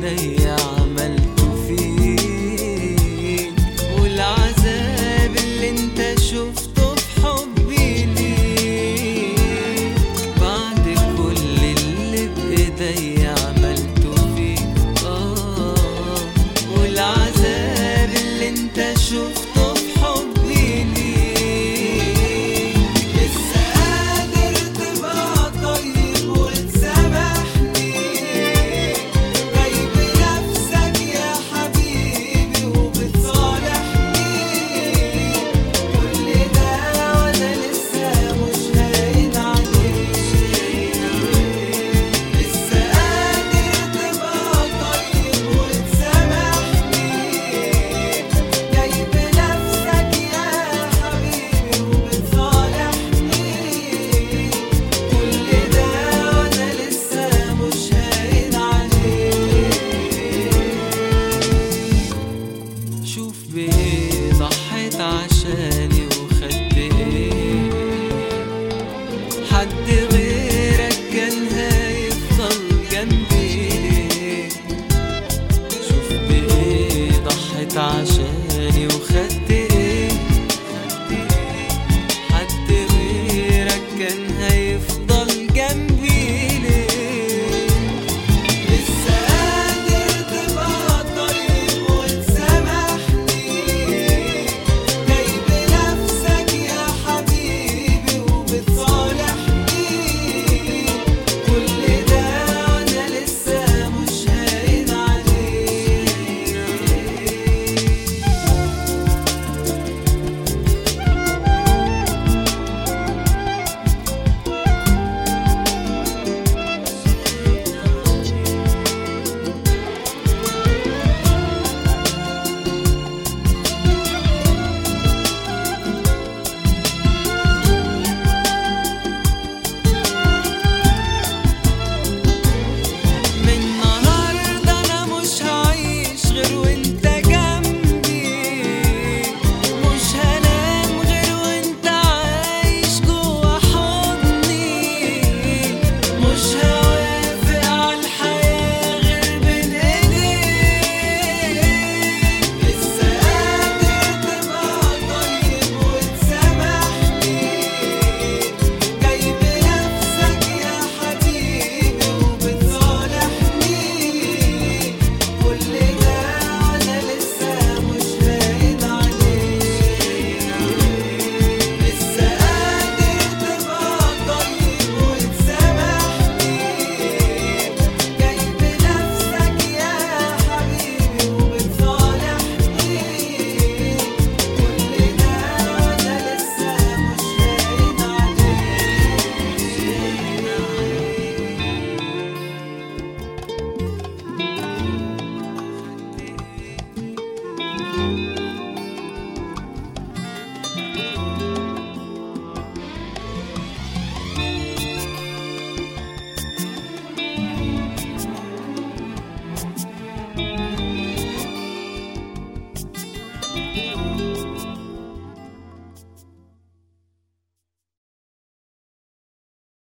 بايديا عملته فيك، والعذاب اللي انت شفته في حبي ليك، بعد كل اللي بايديا عملته فيك. والعذاب اللي انت شفته في حبي ليك، لسه قادر تبقى طيب وتسامحني، جايب نفسك يا حبيبي وبتصالحني، كل ده وانا لسه مش هاين عليك، لسه قادر تبقى طيب وتسامحني، جايب نفسك يا حبيبي وبتصالحني، كل ده وانا لسه مش هاين عليك. شوف بايه ضحيت عشاني وخدت ايه، حد غيرك كان هيفضل جنبي ليه؟ شوف بايه ضحيت عشاني وخدت